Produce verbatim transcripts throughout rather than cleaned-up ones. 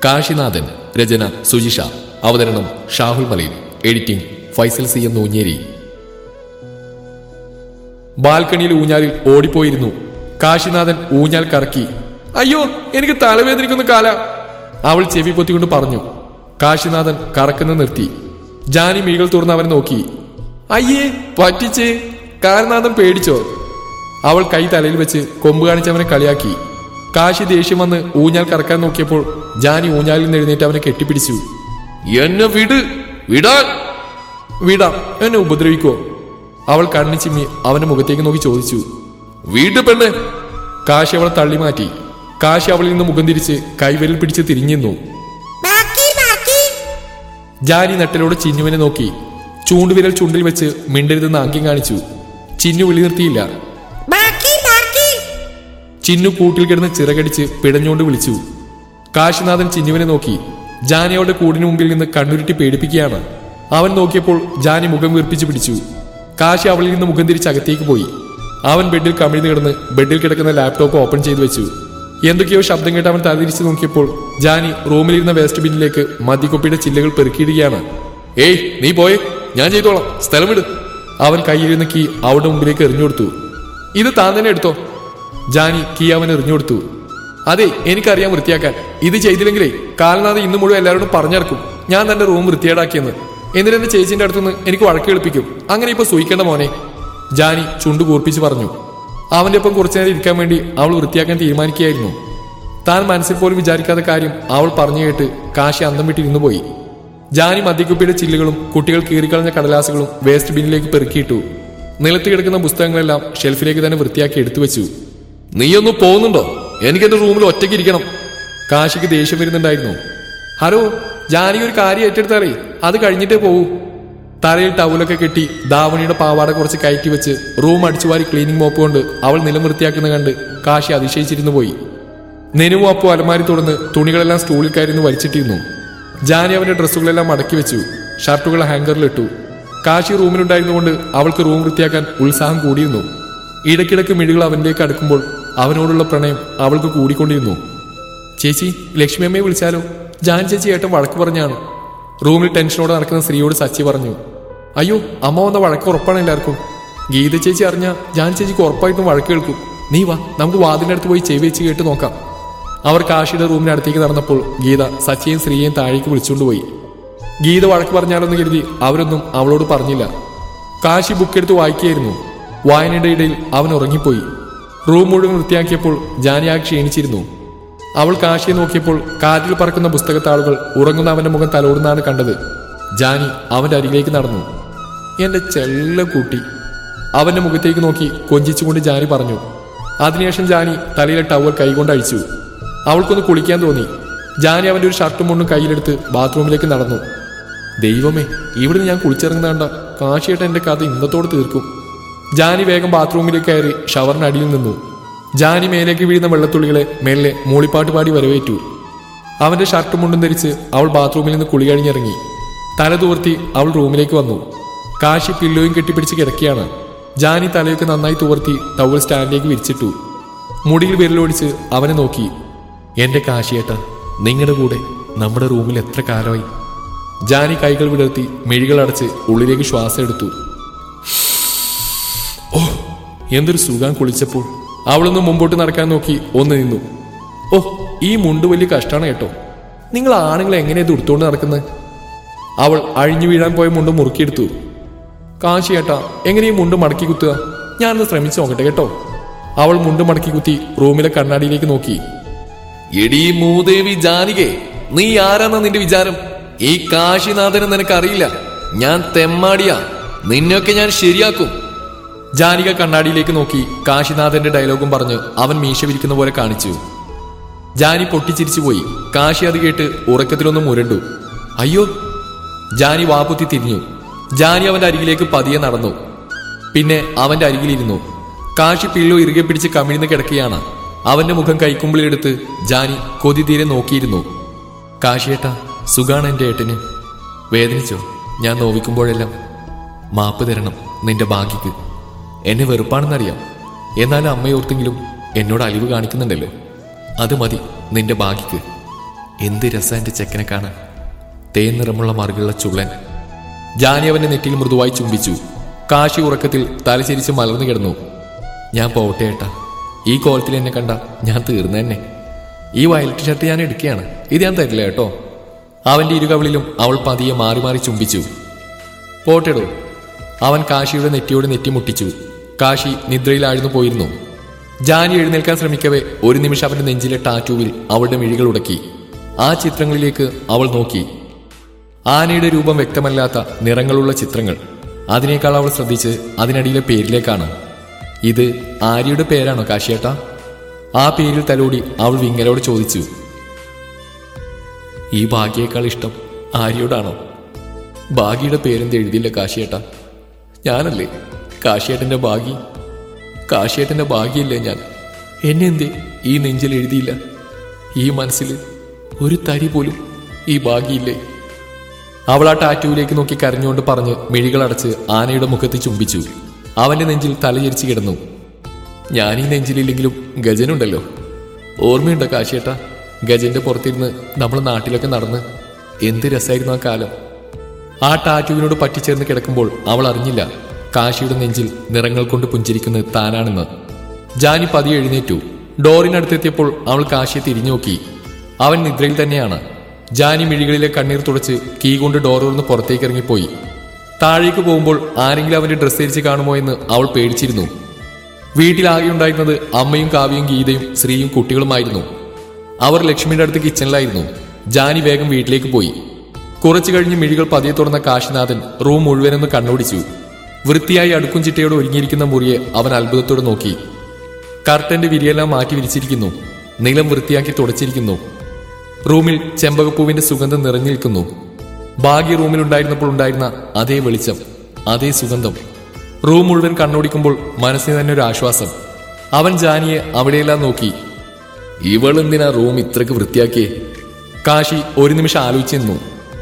കാശിനാഥൻ. രചന സുജിഷ. അവതരണം Shahul Malayil. Editing Faisal C M Oonjeri. ബാൽക്കണിയിൽ ഊഞ്ഞാലിൽ ഓടിപ്പോയിരുന്നു. കാശിനാഥൻ ഊഞ്ഞാൽ കറക്കി. അയ്യോ, എനിക്ക് തലവേദനിക്കുന്ന കാല, അവൾ ചെവി പൊത്തിക്കൊണ്ട് പറഞ്ഞു. കാശിനാഥൻ കറക്കുന്നത് നിർത്തി. ജാനി മിഴികൾ തുറന്ന് അവനെ നോക്കി. അയ്യേ, പറ്റിച്ചേ. കാശിനാഥൻ പേടിച്ചോ? അവൾ കൈ തലയിൽ വെച്ച് കൊമ്പ് കാണിച്ച് അവനെ കളിയാക്കി. കാശി ദേഷ്യം വന്ന് ഊഞ്ഞാൽ കറക്കാൻ നോക്കിയപ്പോൾ ജാനി ഊഞ്ഞാലിൽ നിന്ന് എഴുന്നേറ്റ് അവനെ കെട്ടിപ്പിടിച്ചു. എന്നെ വിട്, വിടാൻ. വിടാം, എന്നെ ഉപദ്രവിക്കോ? അവൾ കണ്ണി ചിമ്മി അവന്റെ മുഖത്തേക്ക് നോക്കി ചോദിച്ചു. വീട് പെണ്ണ്. കാശി അവളെ തള്ളി മാറ്റി. കാശി അവളിൽ നിന്ന് മുഖം തിരിച്ച് കൈവിരൽ പിടിച്ച് തിരിഞ്ഞിരുന്നു. ജാനി നെട്ടലോട് ചിന്നുവിനെ നോക്കി. ചൂണ്ടുവിരൽ ചുണ്ടിൽ വെച്ച് മിണ്ടരുതെന്ന് ആംഗ്യം കാണിച്ചു. ചിന്നു വിളി നിർത്തിയില്ല. ചിന്നു കൂട്ടിൽ കിടന്ന് ചിറകടിച്ച് പിടഞ്ഞുകൊണ്ട് വിളിച്ചു. കാശിനാഥൻ ചിന്നുവിനെ നോക്കി. ജാനി അവളുടെ കൂടിന് മുമ്പിൽ നിന്ന് കണ്ണുരുട്ടി പേടിപ്പിക്കുകയാണ്. അവൻ നോക്കിയപ്പോൾ ജാനി മുഖം വീർപ്പിച്ച് പിടിച്ചു. കാശി അവളിൽ നിന്ന് മുഖം തിരിച്ച് അകത്തേക്ക് പോയി. അവൻ ബെഡിൽ കമിഴ്ന്ന് കിടന്ന് ബെഡിൽ കിടക്കുന്ന ലാപ്ടോപ്പ് ഓപ്പൺ ചെയ്തു വെച്ചു. എന്തൊക്കെയോ ശബ്ദം കേട്ട് അവൻ തലതിരിച്ച് നോക്കിയപ്പോൾ ജാനി റൂമിലിരുന്ന വേസ്റ്റ് ബിന്നിലേക്ക് മദ്യക്കുപ്പിയുടെ ചില്ലകൾ പെറുക്കിയിടുകയാണ്. ഏയ്, നീ പോയേ, ഞാൻ ചെയ്തോളാം, സ്ഥലം വിട്. അവൻ കയ്യിലിരുന്ന കീ അവളുടെ മുമ്പിലേക്ക് എറിഞ്ഞുകൊടുത്തു. ഇത് താൻ തന്നെ എടുത്തോ. ജാനി കീ അവൻ എറിഞ്ഞുകൊടുത്തു. അതെ, എനിക്കറിയാം വൃത്തിയാക്കാൻ. ഇത് ചെയ്തില്ലെങ്കിലേ കാലനാഥ ഇന്ന് മുഴുവൻ എല്ലാവരോടും പറഞ്ഞിറക്കും ഞാൻ തന്റെ റൂം വൃത്തിയേടാക്കിയെന്ന്. എന്നിട്ട് എന്റെ ചേച്ചിന്റെ അടുത്തുനിന്ന് എനിക്ക് വഴക്ക് എളുപ്പിക്കും. അങ്ങനെ ഇപ്പൊ സൂയിക്കേണ്ട മോനെ, ജാനി ചുണ്ടു കൂർപ്പിച്ച് പറഞ്ഞു. അവന്റെ ഒപ്പം കുറച്ചു നേരം ഇരിക്കാൻ വേണ്ടി അവൾ വൃത്തിയാക്കാൻ തീരുമാനിക്കുകയായിരുന്നു. താൻ മനസ്സിൽ പോലും വിചാരിക്കാത്ത കാര്യം അവൾ പറഞ്ഞു കേട്ട് കാശി അന്തം വിട്ടിരുന്നു പോയി. ജാനി മദ്യക്കുപ്പിയുടെ ചില്ലുകളും കുട്ടികൾ കീറിക്കളഞ്ഞ കടലാസുകളും വേസ്റ്റ് ബിന്നിലേക്ക് പെറുക്കിയിട്ടു. നിലത്ത് കിടക്കുന്ന പുസ്തകങ്ങളെല്ലാം ഷെൽഫിലേക്ക് തന്നെ വൃത്തിയാക്കി എടുത്തു വെച്ചു. നീയൊന്ന് പോകുന്നുണ്ടോ? എനിക്ക് എന്റെ റൂമിൽ ഒറ്റയ്ക്ക് ഇരിക്കണം. കാശിക്ക് ദേഷ്യം വരുന്നുണ്ടായിരുന്നു. ഹലോ, ജാനി ഒരു കാര്യം ഏറ്റെടുത്താറേ, അത് കഴിഞ്ഞിട്ടേ പോകൂ. തലയിൽ ടവലൊക്കെ കെട്ടി ദാവണിയുടെ പാവാട കുറച്ച് കയറ്റി വെച്ച് റൂം അടിച്ചുവാരി ക്ലീനിങ് മോപ്പ് കൊണ്ട് അവൾ നിലം വൃത്തിയാക്കുന്ന കണ്ട് കാശി അതിശയിച്ചിരുന്നു പോയി. നെനുവും അപ്പോ അലമാരി തുറന്ന് തുണികളെല്ലാം സ്റ്റൂളിൽ കയറിന്ന് വലിച്ചിട്ടിരുന്നു. ജാനി അവന്റെ ഡ്രസ്സുകളെല്ലാം മടക്കി വെച്ചു. ഷർട്ടുകൾ ഹാങ്കറിലിട്ടു. കാശി റൂമിലുണ്ടായിരുന്നുകൊണ്ട് അവൾക്ക് റൂം വൃത്തിയാക്കാൻ ഉത്സാഹം കൂടിയിരുന്നു. ഇടയ്ക്കിടയ്ക്ക് മിഴികൾ അവനിലേക്ക് അടുക്കുമ്പോൾ അവനോടുള്ള പ്രണയം അവൾക്ക് കൂടിക്കൊണ്ടിരുന്നു. ചേച്ചി, ലക്ഷ്മിയമ്മയെ വിളിച്ചാലോ? ജാൻ ചേച്ചി ഏട്ടൻ വഴക്ക് പറഞ്ഞാണ്. റൂമിൽ ടെൻഷനോടെ നടക്കുന്ന സ്ത്രീയോട് സച്ചി പറഞ്ഞു. അയ്യോ, അമ്മ വന്ന വഴക്ക് ഉറപ്പാണ് എല്ലാവർക്കും. ഗീത ചേച്ചി അറിഞ്ഞാൽ ജാൻ ചേച്ചിക്ക് ഉറപ്പായിട്ടും വഴക്ക് കേൾക്കും. നീ വാ, നമുക്ക് വാതിന്റെ അടുത്ത് പോയി ചെവി വെച്ച് കേട്ട് നോക്കാം. അവർ കാശിയുടെ റൂമിന് അടുത്തേക്ക് നടന്നപ്പോൾ ഗീത സച്ചിയെയും സ്ത്രീയെയും താഴേക്ക് വിളിച്ചുകൊണ്ടുപോയി. ഗീത വഴക്ക് പറഞ്ഞാലോന്ന് കരുതി അവരൊന്നും അവളോട് പറഞ്ഞില്ല. കാശി ബുക്കെടുത്ത് വായിക്കുകയായിരുന്നു. വായനയുടെ ഇടയിൽ അവൻ ഉറങ്ങിപ്പോയി. റൂം മുഴുവൻ വൃത്തിയാക്കിയപ്പോൾ ജാനി ആ ക്ഷീണിച്ചിരുന്നു. അവൾ കാശിയെ നോക്കിയപ്പോൾ കാറ്റിൽ പറക്കുന്ന പുസ്തകത്താളുകൾ ഉറങ്ങുന്ന അവന്റെ മുഖം തലോടുന്നാണ് കണ്ടത്. ജാനി അവന്റെ അരികിലേക്ക് നടന്നു. എന്റെ ചെല്ല കൂട്ടി, അവന്റെ മുഖത്തേക്ക് നോക്കി കൊഞ്ചിച്ചുകൊണ്ട് ജാനി പറഞ്ഞു. അതിനുശേഷം ജാനി തലയിലെ ടവൽ കൈകൊണ്ട് അഴിച്ചു. അവൾക്കൊന്ന് കുളിക്കാൻ തോന്നി. ജാനി അവന്റെ ഒരു ഷർട്ടും മുണ്ടും കയ്യിലെടുത്ത് ബാത്റൂമിലേക്ക് നടന്നു. ദൈവമേ, ഇവിടുന്ന് ഞാൻ കുളിച്ചിറങ്ങുന്ന കണ്ട കാശിയേട്ട എന്റെ കഥ ഇന്നത്തോട് തീർക്കും. ജാനി വേഗം ബാത്റൂമിലേക്ക് കയറി ഷവറിനടിയിൽ നിന്നു. ജാനി മേലേക്ക് വീഴുന്ന വെള്ളത്തുള്ളികളെ മെല്ലെ മൂളിപ്പാട്ട് പാടി വരവേറ്റു. അവന്റെ ഷർട്ടും മുണ്ടും ധരിച്ച് അവൾ ബാത്റൂമിൽ നിന്ന് കുളി കഴിഞ്ഞിറങ്ങി. തല തൂർത്തി അവൾ റൂമിലേക്ക് വന്നു. കാശി പില്ലോയും കെട്ടിപ്പിടിച്ച് കിടക്കുകയാണ്. ജാനി തലയൊക്കെ നന്നായി തുവർത്തി ടവൽ സ്റ്റാൻഡിലേക്ക് വിരിച്ചിട്ടു. മുടിയിൽ വിരലോടിച്ച് അവനെ നോക്കി. എന്റെ കാശിയേട്ട, നിങ്ങളുടെ കൂടെ നമ്മുടെ റൂമിൽ എത്ര കാലമായി? ജാനി കൈകൾ വിടർത്തി മിഴികൾ അടച്ച് ഉള്ളിലേക്ക് ശ്വാസം എടുത്തു. ഓ, എന്തൊരു സുഖം കുളിച്ചപ്പോൾ. അവളൊന്ന് മുമ്പോട്ട് നടക്കാൻ നോക്കി ഒന്ന് നിന്നു. ഓ, ഈ മുണ്ട് വലിയ കഷ്ടാണ് കേട്ടോ. നിങ്ങൾ ആണുങ്ങൾ എങ്ങനെയത് ഉടുത്തോണ്ട് നടക്കുന്നത്? അവൾ അഴിഞ്ഞു വീഴാൻ പോയ മുണ്ട് മുറുക്കിയെടുത്തു. കാശിയേട്ടാ, എങ്ങനെ ഈ മുണ്ട് മടക്കി കുത്തുക? ഞാനൊന്ന് ശ്രമിച്ചു നോക്കട്ടെ കേട്ടോ. അവൾ മുണ്ട് മടക്കി കുത്തി റൂമിലെ കണ്ണാടിയിലേക്ക് നോക്കി. എടീ മൂദേവി ജാനികെ, നീ ആരാന്നാ നിന്റെ വിചാരം? ഈ കാശിനാഥനെ നിനക്കറിയില്ല. ഞാൻ തെമ്മാടിയാ. നിന്നെയൊക്കെ ഞാൻ ശരിയാക്കും. ജാനിക കണ്ണാടിയിലേക്ക് നോക്കി കാശിനാഥന്റെ ഡയലോഗും പറഞ്ഞ് അവൻ മീശ വിരിക്കുന്ന പോലെ കാണിച്ചു. ജാനി പൊട്ടിച്ചിരിച്ചു പോയി. കാശി അത് കേട്ട് ഉറക്കത്തിലൊന്നും മുരണ്ടു. അയ്യോ! ജാനി വാപുത്തി തിരിഞ്ഞു. ജാനി അവന്റെ അരികിലേക്ക് പതിയെ നടന്നു. പിന്നെ അവന്റെ അരികിലിരുന്നു. കാശി പില്ലോ ഇറുകെ പിടിച്ച് കമിഴ്ന്ന് കിടക്കുകയാണ്. അവന്റെ മുഖം കൈക്കുമ്പിളിലെടുത്ത് ജാനി കൊതി തീരെ നോക്കിയിരുന്നു. കാശിയേട്ടാ, സുഖാണ് എന്റെ ഏട്ടന്? വേദനിച്ചോ ഞാൻ നോവിക്കുമ്പോഴെല്ലാം? മാപ്പ് തരണം നിന്റെ ഭാഗ്യക്ക്. എന്നെ വെറുപ്പാണെന്നറിയാം. എന്നാലും അമ്മയോർത്തെങ്കിലും എന്നോട് അലിവ് കാണിക്കുന്നുണ്ടല്ലോ. അത് മതി നിന്റെ ഭാഗ്യക്ക്. എന്ത് രസം എൻ്റെ ചെക്കനെ കാണാൻ. തേൻ നിറമുള്ള മറുകുള്ള ചുള്ളൻ. ജാനി അവന്റെ നെറ്റിയിൽ മൃദുവായി ചുംബിച്ചു. കാശി ഉറക്കത്തിൽ തലചരിച്ച് മലർന്നു കിടന്നു. ഞാൻ പോട്ടെ ഏട്ടാ, ഈ കോലത്തിൽ എന്നെ കണ്ട ഞാൻ തീർന്നു തന്നെ. ഈ വയലറ്റ് ഷർട്ട് ഞാൻ എടുക്കുകയാണ്, ഇത് ഞാൻ തരില്ല കേട്ടോ. അവന്റെ ഇരുകവിളിലും അവൾ പതിയെ മാറി മാറി ചുംബിച്ചു. പോട്ടെടോ. അവൻ കാശിയുടെ നെറ്റിയോട് നെറ്റി മുട്ടിച്ചു. കാശി നിദ്രയിലാഴ്ന്നു പോയിരുന്നു. ജാനി എഴുന്നേൽക്കാൻ ശ്രമിക്കവേ ഒരു നിമിഷം അവന്റെ നെഞ്ചിലെ ടാറ്റൂവിൽ അവളുടെ മിഴികൾ ഉടക്കി. ആ ചിത്രങ്ങളിലേക്ക് അവൾ നോക്കി. ആനയുടെ രൂപം വ്യക്തമല്ലാത്ത നിറങ്ങളുള്ള ചിത്രങ്ങൾ. അതിനേക്കാൾ അവൾ ശ്രദ്ധിച്ച് അതിനടിയിലെ പേരിലേക്കാണ്. ഇത് ആര്യയുടെ പേരാണോ കാശിയേട്ടാ? ആ പേരിൽ തലോടി അവൾ വിങ്ങലോട് ചോദിച്ചു. ഈ ഭാഗ്യേക്കാൾ ഇഷ്ടം ആര്യയോടാണോ? ഭാഗ്യയുടെ പേരെന്ത് എഴുതിയില്ല കാശിയേട്ടാ? ഞാനല്ലേ കാശിയേട്ടന്റെ ഭാഗ്യ. കാശിയേട്ടന്റെ ഭാഗ്യയില്ലേ ഞാൻ? എന്നെ എന്തേ ഈ നെഞ്ചിൽ എഴുതിയില്ല? ഈ മനസ്സിൽ ഒരു തരി പോലും ഈ ഭാഗ്യയില്ലേ? അവൾ ആ ടാറ്റൂവിലേക്ക് നോക്കി കരഞ്ഞുകൊണ്ട് പറഞ്ഞ് മിഴികളടച്ച് ആനയുടെ മുഖത്ത് ചുംബിച്ചു. അവന്റെ നെഞ്ചിൽ തലചരിച്ച് കിടന്നു. ഞാൻ ഈ നെഞ്ചിലില്ലെങ്കിലും ഗജനുണ്ടല്ലോ. ഓർമ്മയുണ്ടോ കാശിയേട്ടാ? ഗജന്റെ പുറത്തിരുന്ന് നമ്മൾ നാട്ടിലൊക്കെ നടന്ന് എന്ത് രസമായിരുന്നു ആ കാലം. ആ ടാറ്റൂവിനോട് പറ്റിച്ചേർന്ന് കിടക്കുമ്പോൾ അവൾ അറിഞ്ഞില്ല കാശിയുടെ നെഞ്ചിൽ നിറങ്ങൾ കൊണ്ട് പുഞ്ചിരിക്കുന്നത് താനാണെന്ന്. ജാനി പതിയെ എഴുന്നേറ്റു. ഡോറിനടുത്തെത്തിയപ്പോൾ അവൾ കാശിയെ തിരിഞ്ഞു നോക്കി. അവൻ നിദ്രയിൽ തന്നെയാണ്. ജാനി മിഴികളിലെ കണ്ണീർ തുടച്ച് കീ കൊണ്ട് ഡോർ തുറന്ന് പുറത്തേക്ക് ഇറങ്ങിപ്പോയി. താഴേക്ക് പോകുമ്പോൾ ആരെങ്കിലും അവന്റെ ഡ്രസ്സ് ധരിച്ച് കാണുമോ എന്ന് അവൾ പേടിച്ചിരുന്നു. വീട്ടിലാകെ ഉണ്ടായിരുന്നത് അമ്മയും കാവ്യയും ഗീതയും ശ്രീയും കുട്ടികളുമായിരുന്നു. അവർ ലക്ഷ്മിയുടെ അടുത്ത് കിച്ചണിലായിരുന്നു. ജാനി വേഗം വീട്ടിലേക്ക് പോയി. കുറച്ചു കഴിഞ്ഞ് മിഴികൾ പതിയെ തുറന്ന കാശിനാഥൻ റൂം മുഴുവനൊന്ന് കണ്ണോടിച്ചു. വൃത്തിയായി അടുക്കും ചിട്ടയോടെ ഒരുങ്ങിയിരിക്കുന്ന മുറിയെ അവൻ അത്ഭുതത്തോടെ നോക്കി. കർട്ടന്റെ വിരിയെല്ലാം മാറ്റി വിരിച്ചിരിക്കുന്നു. നിലം വൃത്തിയാക്കി തുടച്ചിരിക്കുന്നു. റൂമിൽ ചെമ്പകപ്പൂവിന്റെ സുഗന്ധം നിറഞ്ഞു നിൽക്കുന്നു. ഭാഗ്യ റൂമിൽ ഉണ്ടായിരുന്നപ്പോൾ ഉണ്ടായിരുന്ന അതേ വെളിച്ചം, അതേ സുഗന്ധം. റൂം മുഴുവൻ കണ്ണോടിക്കുമ്പോൾ മനസ്സിന് തന്നെ ഒരു ആശ്വാസം. അവൻ ജാനിയെ അവിടെയെല്ലാം നോക്കി. ഇവളെന്തിനാ റൂം ഇത്രക്ക് വൃത്തിയാക്കിയേ? കാശി ഒരു നിമിഷം ആലോചിച്ചു നിന്നു.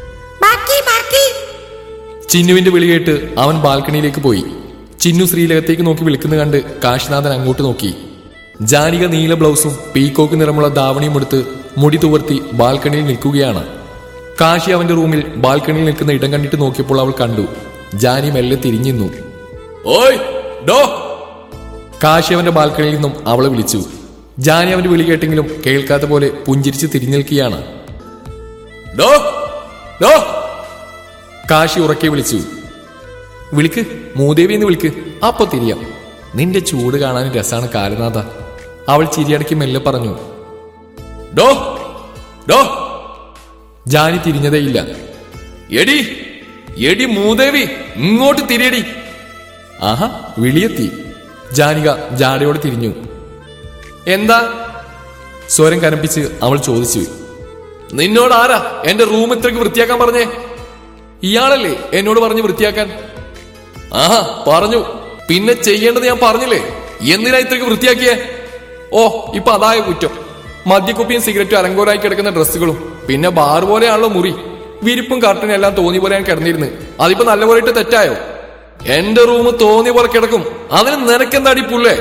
ചിന്നുവിന്റെ വിളി കേട്ട് അവൻ ബാൽക്കണിയിലേക്ക് പോയി. ചിന്നു ശ്രീലകത്തേക്ക് നോക്കി വിളിക്കുന്നത് കണ്ട് കാശിനാഥൻ അങ്ങോട്ട് നോക്കി. ജാനിക നീല ബ്ലൗസും പീക്കോക്ക് നിറമുള്ള ധാവണിയും എടുത്ത് മുടി തുവർത്തി ബാൽക്കണിയിൽ നിൽക്കുകയാണ്. കാശി അവന്റെ റൂമിൽ ബാൽക്കണിയിൽ നിൽക്കുന്ന ഇടം കണ്ടിട്ട് നോക്കിയപ്പോൾ അവൾ കണ്ടു. ജാനി മെല്ലെ തിരിഞ്ഞിരുന്നു. ഓയ് ഡോ! കാശി അവന്റെ ബാൽക്കണിയിൽ നിന്നും അവളെ വിളിച്ചു. ജാനി അവന്റെ വിളി കേട്ടെങ്കിലും കേൾക്കാത്ത പോലെ പുഞ്ചിരിച്ച് തിരിഞ്ഞു നിൽക്കുകയാണ്. ഡോ ഡോ! കാശി ഉറക്കെ വിളിച്ചു. വിളിക്ക്, മൂദേവി എന്ന് വിളിക്ക്, അപ്പൊ തിരിയാം. നിന്റെ ചൂട് കാണാൻ രസാണ് കാലനാഥ. അവൾ ചിരിയടക്കി മെല്ലെ പറഞ്ഞു. ഡോ ഡോ! ജാനി തിരിഞ്ഞതേയില്ല. എടി എടി മൂദേവി, ഇങ്ങോട്ട് തിരിയടി. ആഹാ, വിളിയെത്തി. ജാനിക ജാടയോടെ തിരിഞ്ഞു. എന്താ? സ്വരം കനപ്പിച്ച് അവൾ ചോദിച്ചു. നിന്നോട് ആരാ എന്റെ റൂം ഇത്രയ്ക്ക് വൃത്തിയാക്കാൻ പറഞ്ഞേ? ഇയാളല്ലേ എന്നോട് പറഞ്ഞു വൃത്തിയാക്കാൻ? ആഹാ, പറഞ്ഞു. പിന്നെ ചെയ്യേണ്ടത് ഞാൻ പറഞ്ഞില്ലേ? എന്തിനാ ഇത്രയ്ക്ക് വൃത്തിയാക്കിയേ? ഓ, ഇപ്പൊ അതായ കുറ്റം. മദ്യക്കുപ്പിയും സിഗരറ്റും അലങ്കോലായി കിടക്കുന്ന ഡ്രസ്സുകളും, പിന്നെ ബാർ പോലെയാണല്ലോ മുറി. വിരിപ്പും കർട്ടനും എല്ലാം തോന്നിയ പോലെ ഞാൻ കിടന്നിരുന്നു. അതിപ്പോ നല്ലപോലെ ഇട്ട് തെറ്റായോ? എന്റെ റൂം തോന്നിയ പോലെ കിടക്കും. അതിന് നിനക്കെന്താടി പുല്ലേ?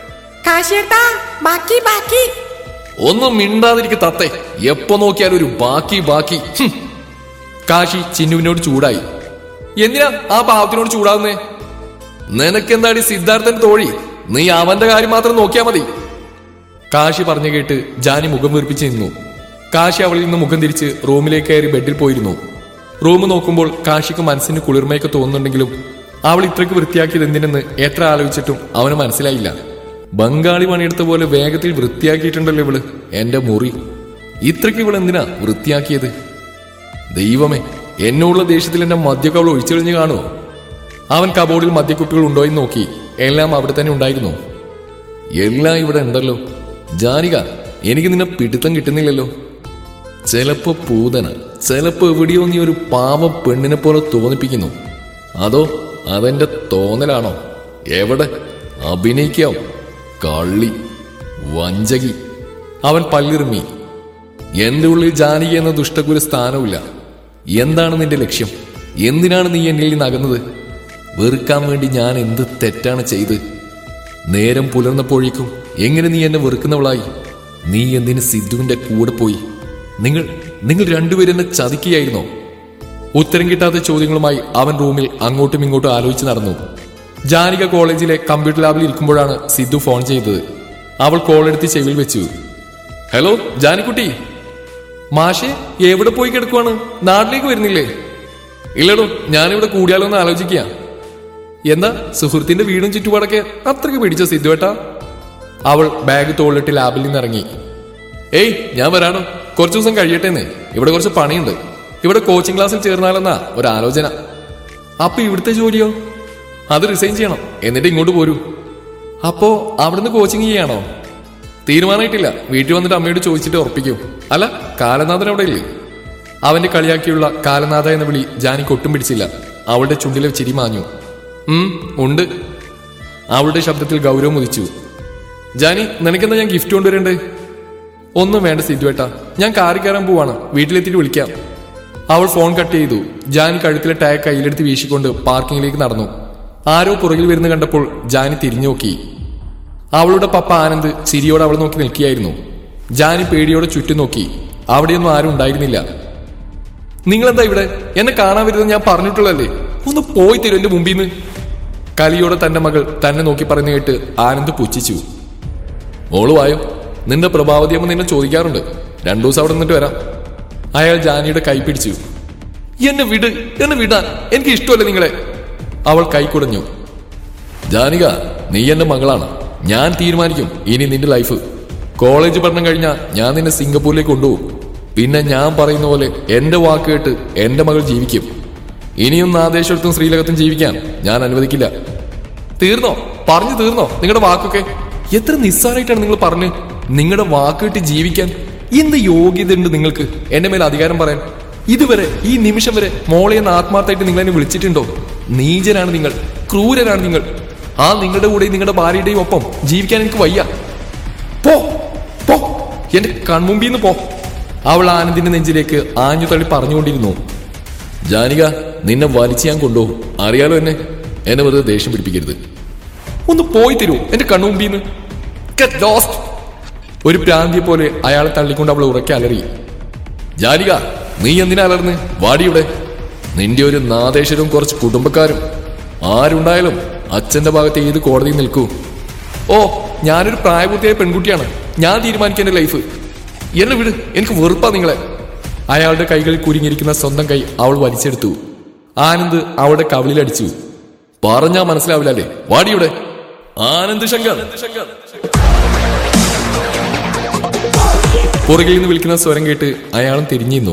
ഒന്നും മിണ്ടാതിരിക്കും തത്തേ. എപ്പോ നോക്കിയാലും ഒരു ബാക്കി ബാക്കി. കാശി ചിന്നുവിനോട് ചൂടായി. എന്തിനാ ആ പാവത്തിനോട് ചൂടാവുന്നേ? നിനക്കെന്താടി സിദ്ധാർത്ഥൻ തോഴി? നീ അവന്റെ കാര്യം മാത്രം നോക്കിയാ മതി. കാശി പറഞ്ഞു കേട്ട് ജാനി മുഖം വീർപ്പിച്ച് നിന്നു. കാശി അവളിൽ നിന്ന് മുഖം തിരിച്ച് റൂമിലേക്ക് കയറി ബെഡിൽ പോയിരുന്നു. റൂം നോക്കുമ്പോൾ കാശിക്ക് മനസ്സിന് കുളിർമയൊക്കെ തോന്നുന്നുണ്ടെങ്കിലും അവൾ ഇത്രയ്ക്ക് വൃത്തിയാക്കിയത് എന്തിനെന്ന് എത്ര ആലോചിച്ചിട്ടും അവന് മനസ്സിലായില്ല. ബംഗാളി പണിയെടുത്ത പോലെ വേഗത്തിൽ വൃത്തിയാക്കിയിട്ടുണ്ടല്ലോ ഇവള് എന്റെ മുറി. ഇത്രയ്ക്ക് ഇവൾ എന്തിനാ വൃത്തിയാക്കിയത്? ദൈവമേ, എന്നോടുള്ള ദേഷ്യത്തിൽ എന്റെ മദ്യമൊക്കെ അവൾ ഒഴിച്ചെളിഞ്ഞ് കാണുമോ? അവൻ കബോർഡിൽ മദ്യക്കുപ്പികൾ ഉണ്ടോ എന്ന് നോക്കി. എല്ലാം അവിടെ തന്നെ ഉണ്ടായിരുന്നു. എല്ലാം ഇവിടെ ഉണ്ടല്ലോ. ജാനിക, എനിക്ക് നിന്നെ പിടുത്തം കിട്ടുന്നില്ലല്ലോ. ചിലപ്പോ പൂതന, ചിലപ്പോ എവിടെയോ നീ ഒരു പാവം പെണ്ണിനെ പോലെ തോന്നിപ്പിക്കുന്നു. അതോ അതെന്റെ തോന്നലാണോ? എവിടെ? അഭിനയിക്കാം. കള്ളി, വഞ്ചകി. അവൻ പല്ലിറുമി. എന്റെ ഉള്ളിൽ ജാനിക എന്ന ദുഷ്ടക്കുരു സ്ഥാനമില്ല. എന്താണ് നിന്റെ ലക്ഷ്യം? എന്തിനാണ് നീ എന്നിൽ നിന്ന് അകന്നത്? വെറുക്കാൻ വേണ്ടി ഞാൻ എന്ത് തെറ്റാണ് ചെയ്ത്? നേരം പുലർന്നപ്പോഴേക്കും എങ്ങനെ നീ എന്നെ വെറുക്കുന്നവളായി? നീ എന്തിന് സിദ്ധുവിന്റെ കൂടെ പോയി? നിങ്ങൾ നിങ്ങൾ രണ്ടുപേരും എന്നെ ചതിക്കുകയായിരുന്നോ? ഉത്തരം കിട്ടാത്ത ചോദ്യങ്ങളുമായി അവൻ റൂമിൽ അങ്ങോട്ടും ഇങ്ങോട്ടും ആലോചിച്ച് നടന്നു. ജാനിക കോളേജിലെ കമ്പ്യൂട്ടർ ലാബിൽ ഇരിക്കുമ്പോഴാണ് സിദ്ധു ഫോൺ ചെയ്തത്. അവൾ കോളെടുത്ത് ചെവിയിൽ വെച്ചു. ഹലോ ജാനിക്കുട്ടി. മാഷെ എവിടെ പോയി കിടക്കുവാണ്? നാട്ടിലേക്ക് വരുന്നില്ലേ? ഇല്ലടോ, ഞാനിവിടെ കൂടിയാലോ എന്ന് ആലോചിക്കുക. എന്താ സുഹൃത്തിന്റെ വീടും ചുറ്റുപാടൊക്കെ അത്രയ്ക്ക് പിടിച്ച സിദ്ധുവേട്ടാ? അവൾ ബാഗ് തോളിലിട്ട് ലാബിൽ നിന്ന് ഇറങ്ങി. ഏയ് ഞാൻ വരാണോ, കുറച്ചു ദിവസം കഴിയട്ടേന്ന്. ഇവിടെ കുറച്ച് പണിയുണ്ട്. ഇവിടെ കോച്ചിങ് ക്ലാസ്സിൽ ചേർന്നാലെന്നാ ഒരാലോചന. അപ്പൊ ഇവിടുത്തെ ജോലിയോ? അത് റിസൈൻ ചെയ്യണം, എന്നിട്ട് ഇങ്ങോട്ട് പോരൂ. അപ്പോ അവിടുന്ന് കോച്ചിങ് ചെയ്യാണോ? തീരുമാനമായിട്ടില്ല. വീട്ടിൽ വന്നിട്ട് അമ്മയോട് ചോദിച്ചിട്ട് ഉറപ്പിക്കൂ. അല്ല, കാലനാഥൻ അവിടെ ഇല്ലേ? അവന്റെ കളിയാക്കിയുള്ള കാലനാഥ എന്ന വിളി ജാനിക്ക് ഒട്ടും പിടിച്ചില്ല. അവളുടെ ചുണ്ടിലെ ചിരി മാഞ്ഞു. ഉം ഉണ്ട്. അവളുടെ ശബ്ദത്തിൽ ഗൗരവം ഉദിച്ചു. ജാനി, നിനക്കെന്താ ഞാൻ ഗിഫ്റ്റ് കൊണ്ടുവരണ്ടേ? ഒന്നും വേണ്ട സിദ്ധുവേട്ടാ, ഞാൻ കാറിൽ കയറാൻ പോവാണ്. വീട്ടിലെത്തിയിട്ട് വിളിക്കാം. അവൾ ഫോൺ കട്ട് ചെയ്തു. ജാനി കഴുത്തിലെ ടാഗ് കയ്യിലെടുത്ത് വീശിക്കൊണ്ട് പാർക്കിങ്ങിലേക്ക് നടന്നു. ആരോ പുറകിൽ വരുന്ന കണ്ടപ്പോൾ ജാനി തിരിഞ്ഞു നോക്കി. അവളുടെ പപ്പ ആനന്ദ് ചിരിയോടെ അവൾ നോക്കി നിൽക്കുകയായിരുന്നു. ജാനി പേടിയോടെ ചുറ്റും നോക്കി. അവിടെയൊന്നും ആരും ഉണ്ടായിരുന്നില്ല. നിങ്ങളെന്താ ഇവിടെ? എന്നെ കാണാൻ വരുന്നത് ഞാൻ പറഞ്ഞിട്ടുള്ളല്ലേ? ഒന്ന് പോയി തരും എന്റെ മുമ്പിൽ നിന്ന്. കലിയോടെ തന്റെ മകൾ തന്നെ നോക്കി പറഞ്ഞു കേട്ട് ആനന്ദ് പുച്ഛിച്ചു. മോള് വായോ, നിന്റെ പ്രഭാവതിയമ്മ നിന്നെ ചോദിക്കാറുണ്ട്. രണ്ടു ദിവസം അവിടെ നിന്നിട്ട് വരാം. അയാൾ ജാനിയുടെ കൈ പിടിച്ചു. എന്നെ വിട്, എന്നെ വിടാൻ എനിക്ക് ഇഷ്ടമല്ല നിങ്ങളെ. അവൾ കൈ കുടഞ്ഞു. ജാനിക, നീ എന്റെ മകളാണ്. ഞാൻ തീരുമാനിക്കും ഇനി നിന്റെ ലൈഫ്. കോളേജ് പഠനം കഴിഞ്ഞാൽ ഞാൻ നിന്നെ സിംഗപ്പൂരിലേക്ക് കൊണ്ടുപോകും. പിന്നെ ഞാൻ പറയുന്ന പോലെ എന്റെ വാക്ക് കേട്ട് എന്റെ മകൾ ജീവിക്കും. ഇനിയും നാദേശത്തും ശ്രീലകത്തും ജീവിക്കാൻ ഞാൻ അനുവദിക്കില്ല. തീർന്നോ? പറഞ്ഞു തീർന്നോ നിങ്ങളുടെ വാക്കൊക്കെ? എത്ര നിസ്സാരമായിട്ടാണ് നിങ്ങൾ പറഞ്ഞ്. നിങ്ങളുടെ വാക്ക് കേട്ട് ജീവിക്കാൻ എന്ത് യോഗ്യത ഉണ്ട് നിങ്ങൾക്ക് എന്റെ മേൽ അധികാരം പറയാൻ? ഇതുവരെ ഈ നിമിഷം വരെ മോളെ എന്ന ആത്മാർത്ഥമായിട്ട് നിങ്ങൾ എന്നെ വിളിച്ചിട്ടുണ്ടോ? നീചരാണ് നിങ്ങൾ, ക്രൂരരാണ് നിങ്ങൾ. ആ നിങ്ങളുടെ കൂടെയും നിങ്ങളുടെ ഭാര്യയുടെയും ഒപ്പം ജീവിക്കാൻ എനിക്ക് വയ്യ. പോ പോ, എന്റെ കൺമുമ്പിൽ നിന്ന് പോ. അവൾ ആനന്ദിന്റെ നെഞ്ചിലേക്ക് ആഞ്ഞു തള്ളി പറഞ്ഞുകൊണ്ടിരുന്നു. ജാനിക, നിന്നെ വലിച്ചു ഞാൻ കൊണ്ടുപോകും. അറിയാലോ എന്നെ. എന്നെ വെറുതെ ദേഷ്യം പിടിപ്പിക്കരുത്. ഒന്ന് പോയി തരൂ എന്റെ കൺമുമ്പിൽ നിന്ന്. Get lost. ഒരു പ്രാന്തിയെ പോലെ അയാളെ തള്ളിക്കൊണ്ട് അവൾ ഉറക്കെ അലറി. ജാനിക, നീ എന്തിനാ അലർന്ന്? വാടിയുടെ. നിന്റെ ഒരു നാദേശരും കുറച്ച് കുടുംബക്കാരും ആരുണ്ടായാലും അച്ഛന്റെ ഭാഗത്ത് ഏത് കോടതിയിൽ നിൽക്കൂ. ഓ, ഞാനൊരു പ്രായപൂർത്തിയായ പെൺകുട്ടിയാണ്. ഞാൻ തീരുമാനിക്കാൻ എന്റെ ലൈഫ്. എന്നെ വിട്, എനിക്ക് വെറുപ്പാ നിങ്ങളെ. അയാളുടെ കൈകളിൽ കുരുങ്ങിയിരിക്കുന്ന സ്വന്തം കൈ അവൾ വലിച്ചെടുത്തു. ആനന്ദ് അവളുടെ കവിളിലടിച്ചു. പറഞ്ഞാ മനസ്സിലാവില്ല അല്ലേ? വാടിയുടെ. ആനന്ദ് ശങ്കർ. പുറകിൽ നിന്ന് വിളിക്കുന്ന സ്വരം കേട്ട് അയാളും തിരിഞ്ഞിരുന്നു.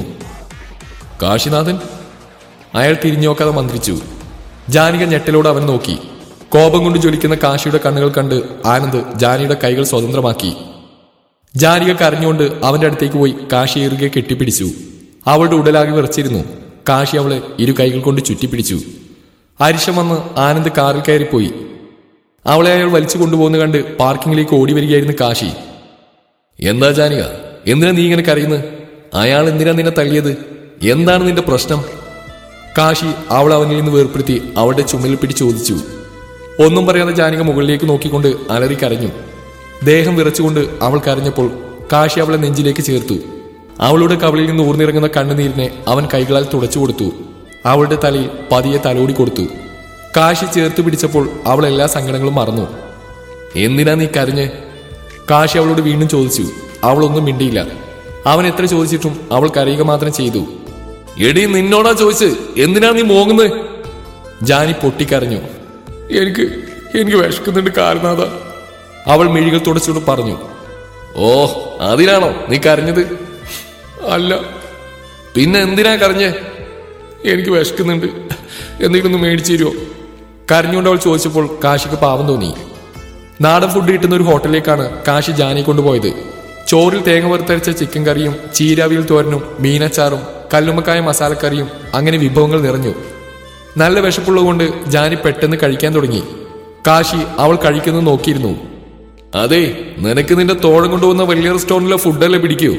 കാശിനാഥൻ. അയാൾ തിരിഞ്ഞു നോക്കാതെ മന്ത്രിച്ചു. ജാനിക ഞെട്ടലോട് അവൻ നോക്കി. കോപം കൊണ്ട് ജ്വലിക്കുന്ന കാശിയുടെ കണ്ണുകൾ കണ്ട് ആനന്ദ് ജാനിയുടെ കൈകൾ സ്വതന്ത്രമാക്കി. ജാനിക കരഞ്ഞുകൊണ്ട് അവന്റെ അടുത്തേക്ക് പോയി കാശി ഇറുകെ കെട്ടിപ്പിടിച്ചു. അവളുടെ ഉടലാകെ വിറച്ചിരുന്നു. കാശി അവളെ ഇരു കൈകൾ കൊണ്ട് ചുറ്റിപ്പിടിച്ചു. അരിശം വന്ന് ആനന്ദ് കാറിൽ കയറിപ്പോയി. അവളെ അയാൾ വലിച്ചു കൊണ്ടുപോകുന്ന കണ്ട് പാർക്കിങ്ങിലേക്ക് ഓടി വരികയായിരുന്നു കാശി. എന്താ ജാനിക, എന്തിനാ നീ ഇങ്ങനെ കരയുന്നത്? അയാൾ എന്തിനാ നിന്നെ തള്ളിയത്? എന്താണ് നിന്റെ പ്രശ്നം? കാശി അവൾ അവനിൽ നിന്ന് വേർപ്പെടുത്തി അവളുടെ ചുമലിൽ പിടിച്ച് ചോദിച്ചു. ഒന്നും പറയാതെ ജാനിക മുകളിലേക്ക് നോക്കിക്കൊണ്ട് അലറി കരഞ്ഞു. ദേഹം വിറച്ചുകൊണ്ട് അവൾ കരഞ്ഞപ്പോൾ കാശി അവളെ നെഞ്ചിലേക്ക് ചേർത്തു. അവളുടെ കവിളിൽ നിന്ന് ഊർന്നിറങ്ങുന്ന കണ്ണുനീരിനെ അവൻ കൈകളാൽ തുടച്ചു കൊടുത്തു. അവളുടെ തലയിൽ പതിയെ തലോടി കൊടുത്തു. കാശി ചേർത്ത് പിടിച്ചപ്പോൾ അവൾ എല്ലാ സങ്കടങ്ങളും മറന്നു. എന്തിനാ നീ കരഞ്ഞ്? കാശി അവളോട് വീണ്ടും ചോദിച്ചു. അവളൊന്നും മിണ്ടിയില്ല. അവൻ എത്ര ചോദിച്ചിട്ടും അവൾ കരയുക മാത്രം ചെയ്തു. എടി, നിന്നോടാ ചോദിച്ച്, എന്തിനാ നീ മോങ്ങുന്നത്? ജാനി പൊട്ടിക്കരഞ്ഞു. എനിക്ക് എനിക്ക് വിശക്കുന്നുണ്ട് കാരണാഥ. അവൾ മിഴികൾ തുടച്ചുകൊണ്ട് പറഞ്ഞു. ഓ, അതിനാണോ നീ കരഞ്ഞത്? അല്ല. പിന്നെ എന്തിനാ കരഞ്ഞേ? എനിക്ക് വിശക്കുന്നുണ്ട്, എന്തെങ്കിലും ഒന്ന് മേടിച്ചു തരുമോ? കരഞ്ഞുകൊണ്ട് അവൾ ചോദിച്ചപ്പോൾ കാശിക്ക് പാവം തോന്നി. നാടൻ ഫുഡ് കിട്ടുന്ന ഒരു ഹോട്ടലിലേക്കാണ് കാശി ജാനിയെ കൊണ്ടുപോയത്. ചോറിൽ തേങ്ങ വറുത്തരച്ച ചിക്കൻ കറിയും ചീരാവിയൽ തോരനും മീനച്ചാറും കല്ലുമ്മക്കായ മസാലക്കറിയും അങ്ങനെ വിഭവങ്ങൾ നിറഞ്ഞു. നല്ല വിശപ്പുള്ളതുകൊണ്ട് ജാനി പെട്ടെന്ന് കഴിക്കാൻ തുടങ്ങി. കാശി അവൾ കഴിക്കുന്നത് നോക്കിയിരുന്നു. അതെ, നിനക്ക് നിന്റെ തോഴം കൊണ്ടുവന്ന വലിയ റെസ്റ്റോറന്റിലെ ഫുഡല്ലേ പിടിക്കൂ?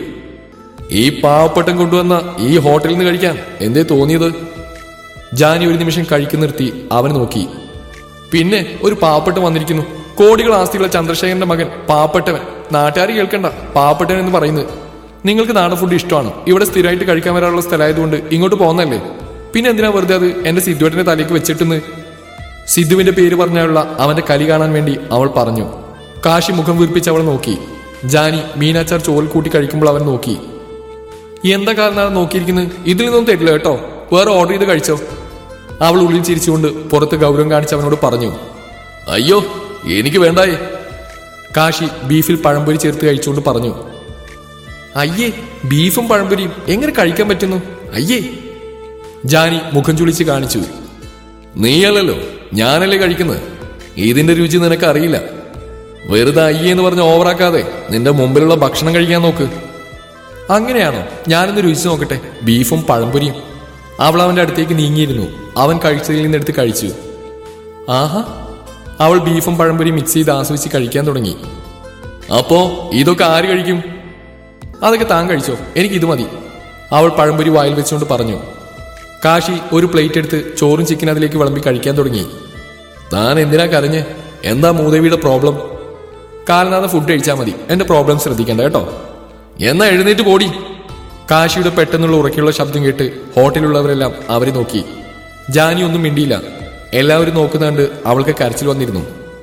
ഈ പാവപ്പെട്ടൻ കൊണ്ടുവന്ന ഈ ഹോട്ടലിൽ നിന്ന് കഴിക്കാൻ എന്തേ തോന്നിയത്? ജാനി ഒരു നിമിഷം കഴിക്കു നിർത്തി അവൻ നോക്കി. പിന്നെ ഒരു പാവപ്പെട്ടൻ വന്നിരിക്കുന്നു. കോടികൾ ആസ്തിയുള്ള ചന്ദ്രശേഖരന്റെ മകൻ. പാവപ്പെട്ടവൻ. നാട്ടുകാർ കേൾക്കണ്ട, പാവപ്പെട്ടവൻ എന്ന് പറയുന്നത്. നിങ്ങൾക്ക് നാടൻ ഫുഡ് ഇഷ്ടമാണ്. ഇവിടെ സ്ഥിരമായിട്ട് കഴിക്കാൻ വരാനുള്ള സ്ഥലമായതുകൊണ്ട് ഇങ്ങോട്ട് പോകുന്നല്ലേ. പിന്നെ എന്തിനാ വെറുതെ അത് എന്റെ സിദ്ധുവേട്ടന്റെ തലയ്ക്ക് വെച്ചിട്ടെന്ന്? സിദ്ധുവിന്റെ പേര് പറഞ്ഞാലുള്ള അവന്റെ കലി കാണാൻ വേണ്ടി അവൾ പറഞ്ഞു. കാശി മുഖം വീർപ്പിച്ച് അവൾ നോക്കി. ജാനി മീനാച്ചാർ ചോറിൽ കൂട്ടി കഴിക്കുമ്പോൾ അവൻ നോക്കി. എന്താ കാരണമാണ് നോക്കിയിരിക്കുന്നത്? ഇതിൽ നിന്നും തരില്ല കേട്ടോ, വേറെ ഓർഡർ ചെയ്ത് കഴിച്ചോ. അവൾ ഉള്ളിൽ ചിരിച്ചുകൊണ്ട് പുറത്ത് ഗൗരവം കാണിച്ച് അവനോട് പറഞ്ഞു. അയ്യോ എനിക്ക് വേണ്ടായേ. കാശി ബീഫിൽ പഴംപൊരി ചേർത്ത് കഴിച്ചുകൊണ്ട് പറഞ്ഞു. അയ്യേ, ബീഫും പഴംപൊരിയും എങ്ങനെ കഴിക്കാൻ പറ്റുന്നു? അയ്യേ. ജാനി മുഖം ചുളിച്ച് കാണിച്ചു. നീയല്ലല്ലോ, ഞാനല്ലേ കഴിക്കുന്നത്. ഇതിന്റെ രുചി നിനക്ക് അറിയില്ല. വെറുതെ അയ്യേ എന്ന് പറഞ്ഞ് ഓവറാക്കാതെ നിന്റെ മുമ്പിലുള്ള ഭക്ഷണം കഴിക്കാൻ നോക്ക്. അങ്ങനെയാണോ? ഞാനൊന്ന് രുചിച്ച് നോക്കട്ടെ ബീഫും പഴംപൊരിയും. അവൾ അവന്റെ അടുത്തേക്ക് നീങ്ങിയിരുന്നു. അവൻ കഴിച്ചതിൽ നിന്നെടുത്ത് കഴിച്ചു. ആഹാ. അവൾ ബീഫും പഴംപൊരിയും മിക്സ് ചെയ്ത് ആസ്വദിച്ച് കഴിക്കാൻ തുടങ്ങി. അപ്പോ ഇതൊക്കെ ആര് കഴിക്കും? അതൊക്കെ താൻ കഴിച്ചോ, എനിക്കിത് മതി. അവൾ പഴംപൊരി വായിൽ വെച്ചുകൊണ്ട് പറഞ്ഞു. കാശി ഒരു പ്ലേറ്റ് എടുത്ത് ചോറും ചിക്കൻ അതിലേക്ക് വിളമ്പി കഴിക്കാൻ തുടങ്ങി. താൻ എന്തിനാ കരഞ്ഞ്? എന്താ മൂദേവിയുടെ പ്രോബ്ലം? കാലനാഥ ഫുഡ് കഴിച്ചാൽ മതി, എന്റെ പ്രോബ്ലം ശ്രദ്ധിക്കണ്ട കേട്ടോ. എന്നാ എഴുന്നേറ്റ് പോടി. കാശിയുടെ പെട്ടെന്നുള്ള ഉറക്കെയുള്ള ശബ്ദം കേട്ട് ഹോട്ടലിലുള്ളവരെല്ലാം അവരെ നോക്കി. ജാനി ഒന്നും മിണ്ടിയില്ല. എല്ലാവരും നോക്കുന്നുണ്ട്. അവൾക്ക് കരച്ചിൽ വന്നിരുന്നു.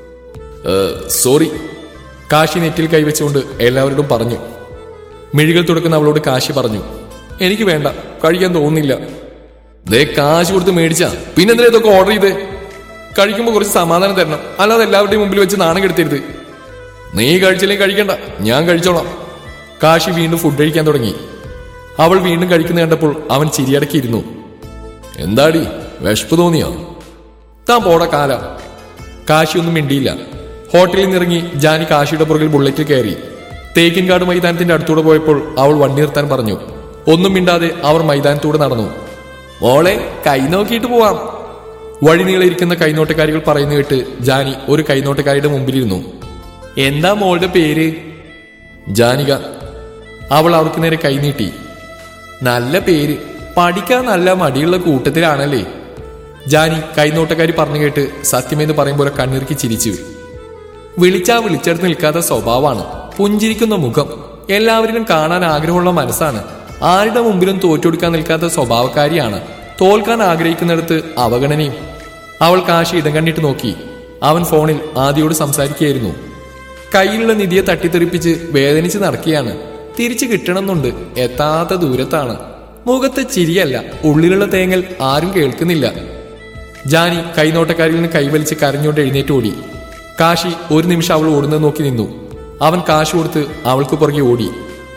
സോറി. കാശി നെറ്റിൽ കൈവച്ചുകൊണ്ട് എല്ലാവരോടും പറഞ്ഞു. മിഴികൾ തുടക്കുന്ന അവളോട് കാശി പറഞ്ഞു. എനിക്ക് വേണ്ട, കഴിക്കാൻ തോന്നുന്നില്ല. ദേ കാശ് കൊടുത്ത് മേടിച്ചാ പിന്നെന്തിനാ ഇതൊക്കെ ഓർഡർ ചെയ്ത്? കഴിക്കുമ്പോൾ കുറച്ച് സമാധാനം തരണം, അല്ലാതെ എല്ലാവരുടെയും മുമ്പിൽ വെച്ച് നാണം കെടുത്തരുത്. നീ കഴിച്ചില്ലെങ്കിൽ കഴിക്കണ്ട, ഞാൻ കഴിച്ചോളാം. കാശി വീണ്ടും ഫുഡ് കഴിക്കാൻ തുടങ്ങി. അവൾ വീണ്ടും കഴിക്കുന്ന കണ്ടപ്പോൾ അവൻ ചിരിയടക്കിയിരുന്നു. എന്താടി, വിശപ്പ് തോന്നിയോ? താൻ പോടാ കാല. കാശി ഒന്നും മിണ്ടിയില്ല. ഹോട്ടലിൽ നിന്നിറങ്ങി ജാനി കാശിയുടെ പുറകിൽ ബുള്ളറ്റിൽ കയറി. തേക്കിൻകാട് മൈതാനത്തിന്റെ അടുത്തൂടെ പോയപ്പോൾ അവൾ വണ്ടി നിർത്താൻ പറഞ്ഞു. ഒന്നും മിണ്ടാതെ അവർ മൈതാനത്തൂടെ നടന്നു. മോളെ, കൈ നോക്കിയിട്ട് പോവാം. വഴിനീളയിരിക്കുന്ന കൈനോട്ടക്കാരികൾ പറയുന്ന കേട്ട് ജാനി ഒരു കൈനോട്ടക്കാരിയുടെ മുമ്പിലിരുന്നു. എന്താ മോളുടെ പേര്? ജാനിക. അവൾ അവർക്ക് നേരെ കൈനീട്ടി. നല്ല പേര്, പഠിക്കാൻ നല്ല മടിയുള്ള കൂട്ടത്തിലാണല്ലേ. ജാനി കൈനോട്ടക്കാരി പറഞ്ഞു കേട്ട് സത്യമെന്ന് പറയുമ്പോൾ കണ്ണിറുക്കി ചിരിച്ചു. വിളിച്ചാ വിളിച്ചെടുത്ത് നിൽക്കാത്ത സ്വഭാവമാണ്, പുഞ്ചിരിക്കുന്ന മുഖം, എല്ലാവരിലും കാണാൻ ആഗ്രഹമുള്ള മനസ്സാണ്, ആരുടെ മുമ്പിലും തോറ്റൊടുക്കാൻ നിൽക്കാത്ത സ്വഭാവക്കാരിയാണ്, തോൽക്കാൻ ആഗ്രഹിക്കുന്നിടത്ത് അവഗണനയും. അവൾ കാശി ഇടം കണ്ടിട്ട് നോക്കി. അവൻ ഫോണിൽ ആദിയോട് സംസാരിക്കുകയായിരുന്നു. കയ്യിലുള്ള നിധിയെ തട്ടിത്തെറിപ്പിച്ച് വേദനിച്ച് നടക്കുകയാണ്. തിരിച്ചു കിട്ടണമെന്നുണ്ട്, എത്താത്ത ദൂരത്താണ്. മുഖത്തെ ചിരിയല്ല, ഉള്ളിലുള്ള തേങ്ങൽ ആരും കേൾക്കുന്നില്ല. ജാനി കൈനോട്ടക്കാരിൽ നിന്ന് കൈവലിച്ച് കരഞ്ഞുകൊണ്ട് എഴുന്നേറ്റ് ഓടി. കാശി ഒരു നിമിഷം അവൾ ഓടുന്നത് നോക്കി നിന്നു. അവൻ കാശ് കൊടുത്ത് അവൾക്ക് പുറകെ ഓടി.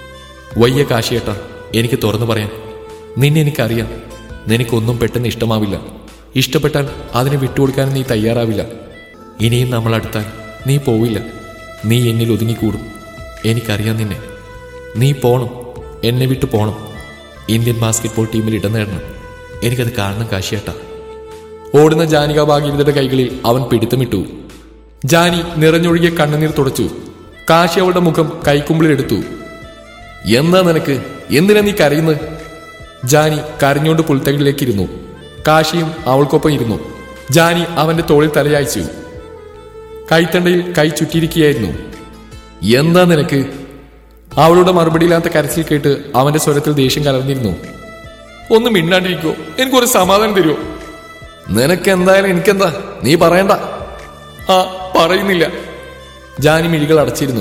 വയ്യ കാശിയേട്ടാ, എനിക്ക് തുറന്നു പറയാൻ. നിന്നെ എനിക്കറിയാം. നിനക്കൊന്നും പെട്ടെന്ന് ഇഷ്ടമാവില്ല. ഇഷ്ടപ്പെട്ടാൽ അതിനെ വിട്ടുകൊടുക്കാനും നീ തയ്യാറാവില്ല. ഇനിയും നമ്മൾ അടുത്താൽ നീ പോവില്ല. നീ എന്നിൽ ഒതുങ്ങിക്കൂടും. എനിക്കറിയാം നിന്നെ. നീ പോണം, എന്നെ വിട്ടു പോണം. ഇന്ത്യൻ ബാസ്കറ്റ്ബോൾ ടീമിൽ ഇടം നേടണം. എനിക്കത് കാണണം കാശിയേട്ടാ. ഓടുന്ന ജാനിക ഭാഗീരഥയുടെ കൈകളിൽ അവൻ പിടുത്തമിട്ടു. ജാനി നിറഞ്ഞൊഴുകിയ കണ്ണുനീർ തുടച്ചു. കാശി അവളുടെ മുഖം കൈക്കുമ്പിളിലെടുത്തു. എന്താ നിനക്ക്? എന്തിനാ നീ കരയുന്നത്? ജാനി കരഞ്ഞുകൊണ്ട് പുൽത്തകിലേക്ക് കാശിയും അവൾക്കൊപ്പം ഇരുന്നു. ജാനി അവന്റെ തോളിൽ തലയായിച്ചു. കൈത്തണ്ടയിൽ കൈ ചുറ്റിയിരിക്കുകയായിരുന്നു. എന്താ നിനക്ക്? അവളുടെ മറുപടിയില്ലാത്ത കരച്ചിൽ കേട്ട് അവന്റെ സ്വരത്തിൽ ദേഷ്യം കലർന്നിരുന്നു. ഒന്നും മിണ്ടാണ്ടിരിക്കോ, എനിക്കൊരു സമാധാനം തരുമോ? നിനക്ക് എന്തായാലും എനിക്കെന്താ, നീ പറയണ്ട. ആ പറയുന്നില്ല. ജാനി മിഴികൾ അടച്ചിരുന്നു.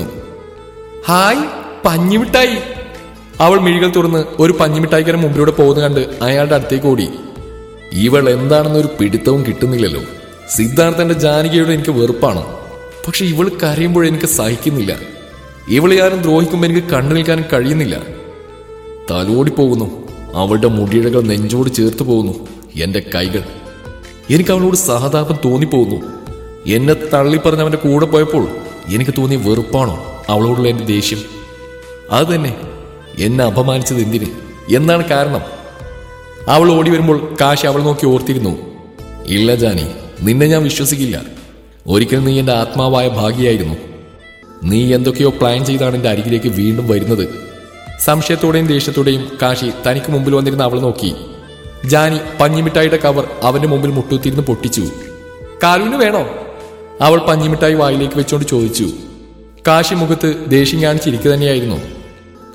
ഹായ്, പഞ്ഞിമിഠായി. അവൾ മിഴികൾ തുറന്ന് ഒരു പഞ്ഞിമിഠായിക്കാരൻ മുമ്പിലൂടെ പോകുന്ന കണ്ട് അയാളുടെ അടുത്തേക്ക് ഓടി. ഇവൾ എന്താണെന്നൊരു പിടുത്തവും കിട്ടുന്നില്ലല്ലോ. സിദ്ധാർത്ഥന്റെ ജാനകിയോട് എനിക്ക് വെറുപ്പാണ്. പക്ഷെ ഇവൾ കരയുമ്പോഴെനിക്ക് സഹിക്കുന്നില്ല. ഇവളെ ആരും ദ്രോഹിക്കുമ്പോൾ എനിക്ക് കണ്ടു നിൽക്കാനും കഴിയുന്നില്ല. തലോടിപ്പോകുന്നു. അവളുടെ മുടിയിഴകൾ നെഞ്ചോട് ചേർത്ത് പോകുന്നു. എന്റെ കൈകൾ. എനിക്ക് അവളോട് സഹതാപം തോന്നിപ്പോകുന്നു. എന്നെ തള്ളിപ്പറഞ്ഞ് അവന്റെ കൂടെ പോയപ്പോൾ എനിക്ക് തോന്നിയ വെറുപ്പാണോ അവളോടുള്ള എന്റെ ദേഷ്യം? അത് തന്നെ. എന്നെ അപമാനിച്ചത് എന്തിന്? എന്താണ് കാരണം? അവൾ ഓടി വരുമ്പോൾ കാശി അവൾ നോക്കി ഓർത്തിരുന്നു. ഇല്ല ജാനി, നിന്നെ ഞാൻ വിശ്വസിക്കില്ല. ഒരിക്കൽ നീ എന്റെ ആത്മാവായ ഭാഗ്യയായിരുന്നു. നീ എന്തൊക്കെയോ പ്ലാൻ ചെയ്താണ് എന്റെ അരികിലേക്ക് വീണ്ടും വരുന്നത്. സംശയത്തോടെയും ദേഷ്യത്തോടെയും കാശി തനിക്ക് മുമ്പിൽ വന്നിരുന്ന അവൾ നോക്കി. ജാനി പഞ്ഞിമിഠായിയുടെ കവർ അവന്റെ മുമ്പിൽ മുട്ടുത്തിരുന്ന് പൊട്ടിച്ചു. കാലുവിന് വേണോ? അവൾ പഞ്ഞിമിഠായി വായിലേക്ക് വെച്ചുകൊണ്ട് ചോദിച്ചു. കാശി മുഖത്ത് ദേഷ്യം കാണിച്ചിരിക്കുക തന്നെയായിരുന്നു.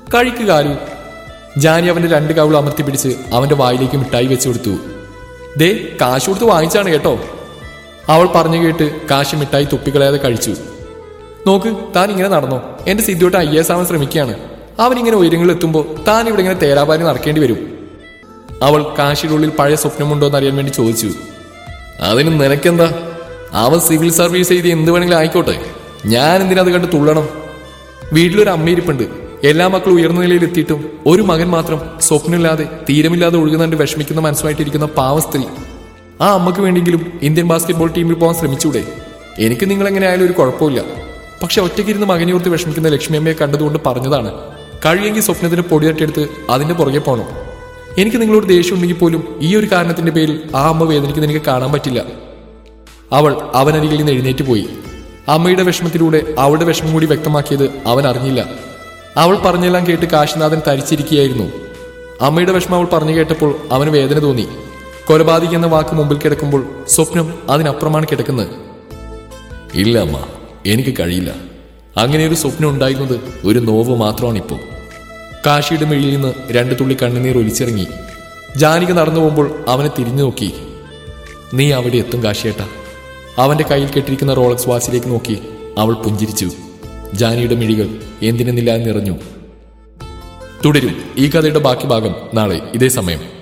കഴിക്കുകാലു. ജാനി അവന്റെ രണ്ട് കവിളും അമർത്തി പിടിച്ച് അവന്റെ വായിലേക്ക് മിഠായി വെച്ചു കൊടുത്തു. ദേ കാശ് കൊടുത്ത് വാങ്ങിച്ചാണ് കേട്ടോ. അവൾ പറഞ്ഞു കേട്ട് കാശ് മിഠായി തുപ്പിക്കളയാതെ കഴിച്ചു. നോക്ക്, താൻ ഇങ്ങനെ നടന്നോ? എന്റെ സിദ്ധിയോട്ട് ഐ എസ് ആവാൻ ശ്രമിക്കുകയാണ്. അവനിങ്ങനെ ഉയരങ്ങളിൽ എത്തുമ്പോൾ താൻ ഇവിടെ ഇങ്ങനെ തേരാപാരി നടക്കേണ്ടി വരും. അവൾ കാശിയുടെ ഉള്ളിൽ പഴയ സ്വപ്നമുണ്ടോ എന്ന് അറിയാൻ വേണ്ടി ചോദിച്ചു. അതിന് നിനക്കെന്താ? അവൻ സിവിൽ സർവീസ് ചെയ്ത് എന്ത് വേണമെങ്കിലും ആയിക്കോട്ടെ, ഞാൻ എന്തിനത് കണ്ട് തുള്ളണം? വീട്ടിലൊരു അമ്മയിരിപ്പുണ്ട്. എല്ലാ മക്കളും ഉയർന്ന നിലയിൽ എത്തിയിട്ടും ഒരു മകൻ മാത്രം സ്വപ്നമില്ലാതെ തീരമില്ലാതെ ഒഴുകുന്നുണ്ട് വിഷമിക്കുന്ന മനസ്സുമായിട്ടിരിക്കുന്ന പാവ സ്ത്രീ. ആ അമ്മക്ക് വേണ്ടിയെങ്കിലും ഇന്ത്യൻ ബാസ്കറ്റ്ബോൾ ടീമിൽ പോകാൻ ശ്രമിച്ചൂടെ? എനിക്ക് നിങ്ങൾ എങ്ങനെ ആയാലും ഒരു കുഴപ്പമില്ല. പക്ഷെ ഒറ്റയ്ക്കിരുന്ന് മകനെയോർത്ത് വിഷമിക്കുന്ന ലക്ഷ്മിയമ്മയെ കണ്ടതുകൊണ്ട് പറഞ്ഞതാണ്. കഴിയെങ്കിൽ സ്വപ്നത്തിന് പൊടി തട്ടിയെടുത്ത് അതിന്റെ പുറകെ പോകണം. എനിക്ക് നിങ്ങളോട് ദേഷ്യം ഉണ്ടെങ്കിൽ പോലും ഈ ഒരു കാരണത്തിന്റെ പേരിൽ ആ അമ്മ വേദനിക്കുന്ന എനിക്ക് കാണാൻ പറ്റില്ല. അവൾ അവനരികിൽ നിന്ന് എഴുന്നേറ്റ് പോയി. അമ്മയുടെ വിഷമത്തിലൂടെ അവളുടെ വിഷമം കൂടി വ്യക്തമാക്കിയത് അവൻ അറിഞ്ഞില്ല. അവൾ പറഞ്ഞെല്ലാം കേട്ട് കാശിനാഥൻ തരിച്ചിരിക്കുകയായിരുന്നു. അമ്മയുടെ വിഷമം അവൾ പറഞ്ഞു കേട്ടപ്പോൾ അവന് വേദന തോന്നി. കൊലപാതകി എന്ന വാക്ക് മുമ്പിൽ കിടക്കുമ്പോൾ സ്വപ്നം അതിനപ്പുറമാണ് കിടക്കുന്നത്. ഇല്ല അമ്മ, എനിക്ക് കഴിയില്ല. അങ്ങനെ ഒരു സ്വപ്നം ഉണ്ടായിരുന്നത് ഒരു നോവ് മാത്രമാണിപ്പോൾ. കാശിയുടെ മെഴിയിൽ നിന്ന് രണ്ടു തുള്ളി കണ്ണുനീർ ഒലിച്ചിറങ്ങി. ജാനിക നടന്നു പോകുമ്പോൾ അവനെ തിരിഞ്ഞു നോക്കി. നീ അവിടെ എത്തും കാശിയേട്ടാ. അവന്റെ കയ്യിൽ കെട്ടിരിക്കുന്ന റോളക്സ് വാച്ചിലേക്ക് നോക്കി അവൾ പുഞ്ചിരിച്ചു. ജാനിയുടെ മിഴികൾ എന്തിനെന്നില്ലാതെ നിറഞ്ഞു. തുടരും ഈ കഥയുടെ ബാക്കി ഭാഗം നാളെ ഇതേ സമയം.